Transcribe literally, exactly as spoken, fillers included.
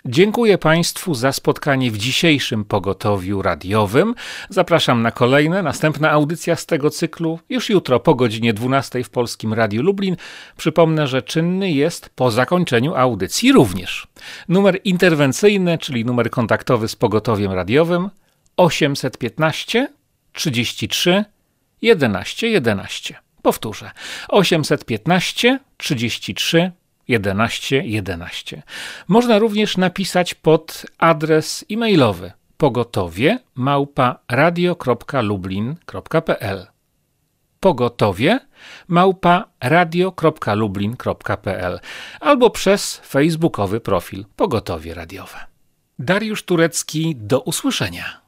Dziękuję Państwu za spotkanie w dzisiejszym pogotowiu radiowym. Zapraszam na kolejne. Następna audycja z tego cyklu już jutro po godzinie dwunastej w Polskim Radiu Lublin. Przypomnę, że czynny jest po zakończeniu audycji również. Numer interwencyjny, czyli numer kontaktowy z pogotowiem radiowym osiemset piętnaście trzydzieści trzy jedenaście jedenaście. Powtórzę. osiemset piętnaście trzydzieści trzy jedenaście jedenaście. Można również napisać pod adres e-mailowy pogotowie małpa radio kropka lublin kropka p l pogotowie małpa radio kropka lublin kropka p l albo przez facebookowy profil Pogotowie Radiowe. Dariusz Turecki, do usłyszenia.